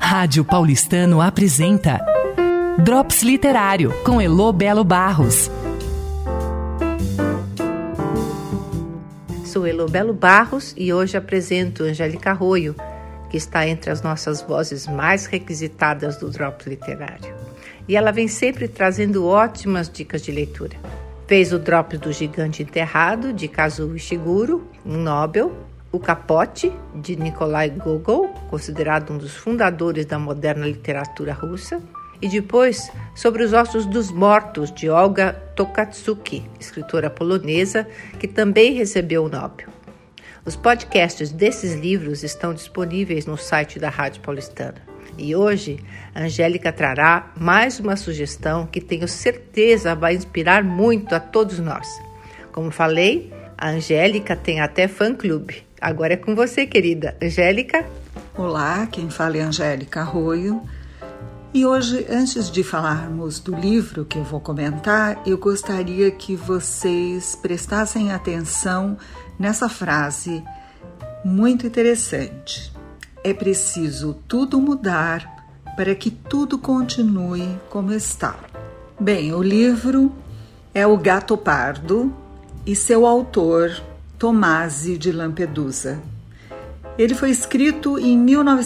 Rádio Paulistano apresenta Drops Literário, com Elô Belo Barros. Sou Elô Belo Barros e hoje apresento Angélica Arroio, que está entre as nossas vozes mais requisitadas do Drops Literário. E ela vem sempre trazendo ótimas dicas de leitura. Fez o Drops do Gigante Enterrado, de Kazuo Ishiguro, um Nobel, O Capote, de Nikolai Gogol, considerado um dos fundadores da moderna literatura russa, e depois Sobre os Ossos dos Mortos, de Olga Tokarczuk, escritora polonesa, que também recebeu o Nobel. Os podcasts desses livros estão disponíveis no site da Rádio Paulistana. E hoje, a Angélica trará mais uma sugestão que tenho certeza vai inspirar muito a todos nós. Como falei, a Angélica tem até fã-clube. Agora é com você, querida. Angélica? Olá, quem fala é Angélica Arroio. E hoje, antes de falarmos do livro que eu vou comentar, eu gostaria que vocês prestassem atenção nessa frase muito interessante. É preciso tudo mudar para que tudo continue como está. Bem, o livro é O Gato Pardo e seu autor, Tomasi de Lampedusa. Ele foi escrito em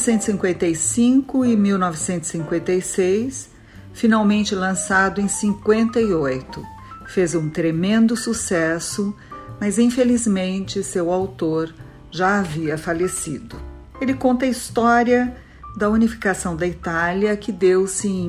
1955 e 1956, finalmente lançado em 58. Fez um tremendo sucesso, mas infelizmente seu autor já havia falecido. Ele conta a história da unificação da Itália, que deu-se em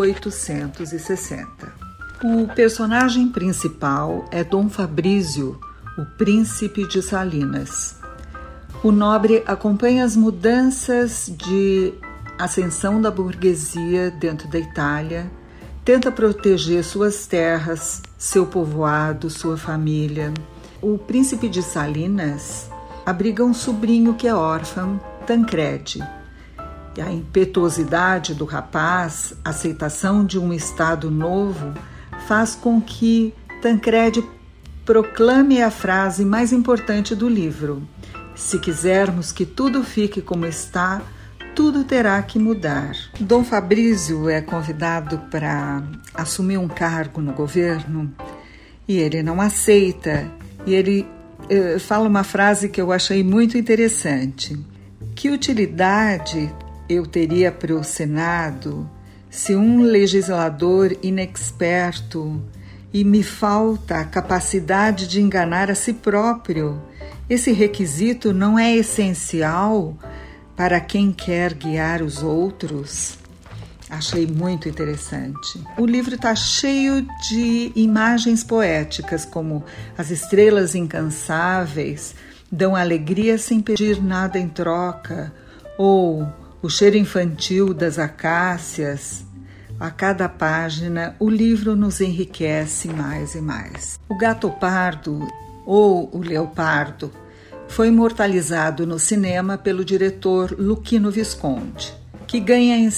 1860. O personagem principal é Dom Fabrício, o príncipe de Salinas. O nobre acompanha as mudanças de ascensão da burguesia dentro da Itália, tenta proteger suas terras, seu povoado, sua família. O príncipe de Salinas abriga um sobrinho que é órfão, Tancredi. A impetuosidade do rapaz, a aceitação de um estado novo, faz com que Tancredi proclame a frase mais importante do livro: se quisermos que tudo fique como está, tudo terá que mudar. Dom Fabrício é convidado para assumir um cargo no governo e ele não aceita. E ele fala uma frase que eu achei muito interessante. Que utilidade eu teria para o Senado se um legislador inexperto e me falta a capacidade de enganar a si próprio? Esse requisito não é essencial para quem quer guiar os outros? Achei muito interessante. O livro está cheio de imagens poéticas, como as estrelas incansáveis dão alegria sem pedir nada em troca, ou o cheiro infantil das acácias. A cada página, o livro nos enriquece mais e mais. O Gato Pardo, ou o Leopardo, foi imortalizado no cinema pelo diretor Luchino Visconti, que ganha em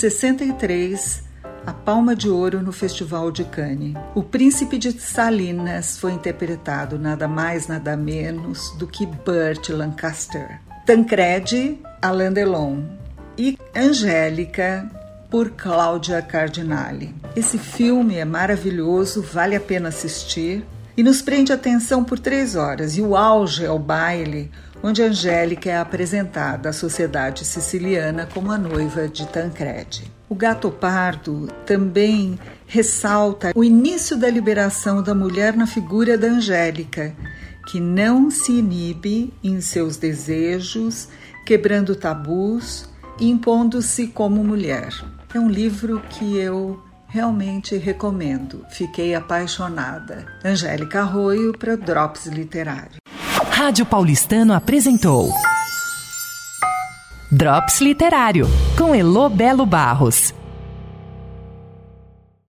63 a Palma de Ouro no Festival de Cannes. O Príncipe de Salinas foi interpretado nada mais, nada menos do que Burt Lancaster. Tancredi, Alain Delon. E Angélica, por Cláudia Cardinale. Esse filme é maravilhoso, vale a pena assistir e nos prende a atenção por 3 horas. E o auge é o baile, onde Angélica é apresentada à sociedade siciliana como a noiva de Tancredi. O Gato Pardo também ressalta o início da liberação da mulher na figura da Angélica, que não se inibe em seus desejos, quebrando tabus e impondo-se como mulher. É um livro que eu realmente recomendo. Fiquei apaixonada. Angélica Arroio para Drops Literário. Rádio Paulistano apresentou Drops Literário, com Elô Belo Barros.